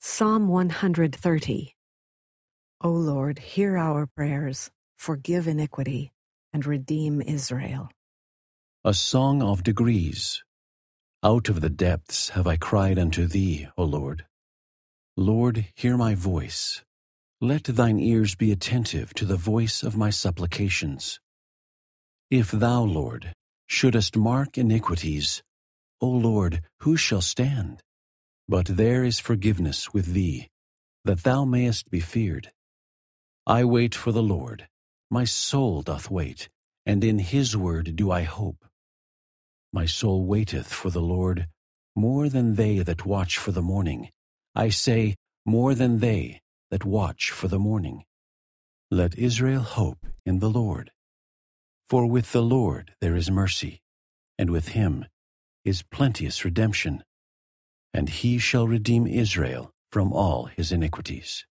Psalm 130. O Lord, hear our prayers, forgive iniquity, and redeem Israel. A song of degrees. Out of the depths have I cried unto thee, O Lord. Lord, hear my voice. Let thine ears be attentive to the voice of my supplications. If thou, Lord, shouldest mark iniquities, O Lord, who shall stand? But there is forgiveness with thee, that thou mayest be feared. I wait for the Lord, my soul doth wait, and in his word do I hope. My soul waiteth for the Lord, more than they that watch for the morning. I say, more than they that watch for the morning. Let Israel hope in the Lord. For with the Lord there is mercy, and with him is plenteous redemption, and he shall redeem Israel from all his iniquities.